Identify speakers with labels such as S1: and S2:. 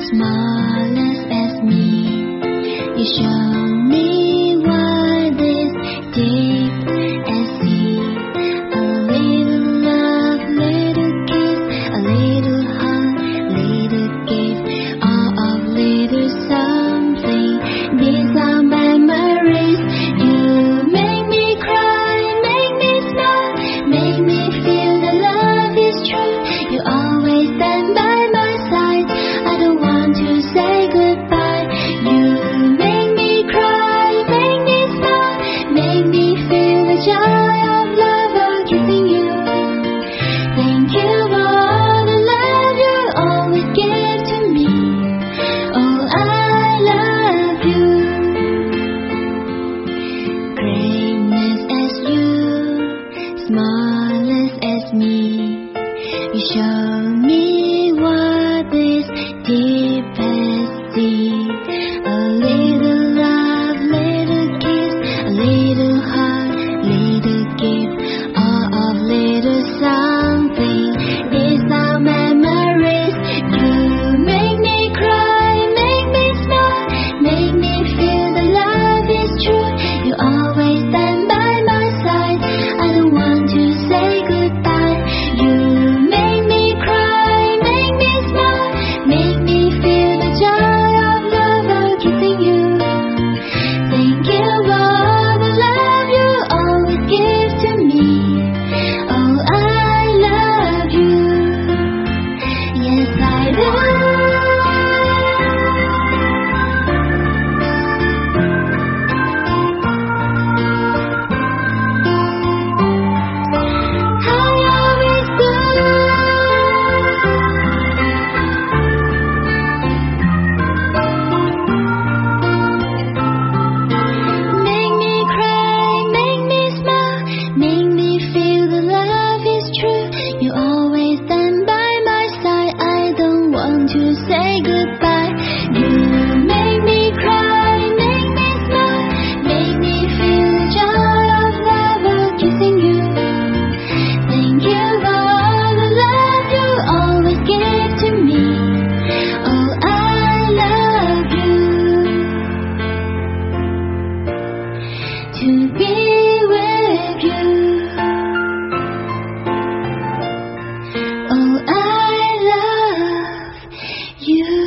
S1: smallest as me. You show me what is deep as sea. A little love, little kiss, a little heart, little gift, all of little something. These are memories. You make me cry, make me smile, make me feel that love is true. You always stand by my side. I don't want to say goodbye. You make me cry, make me smile, make me feel the joy of love of kissing you. Thank you for all the love you always give to me. Oh, I love you. Greatness as you, smallest as me. You show me what is deep as sea. A little love, little kiss, a little heart, little gift, all of little something. These are memories. You make me cry, make me smile, make me feel that love is true. You always stand by my side. I don't want to say goodbye. You make me cry, make me smile, make me feel the joy of love of kissing you. Thank you for all the love you always give to me. Oh, I love you. Yes, I do. Make me cry, make me smile, make me feel the love is true. You always stand by my side. I don't want to say goodbye. You make me cry, make me smile, make me feel the joy of love of kissing you. Thank you for all the love you always give to me. Oh, I love you. To be with you. Oh, I love you.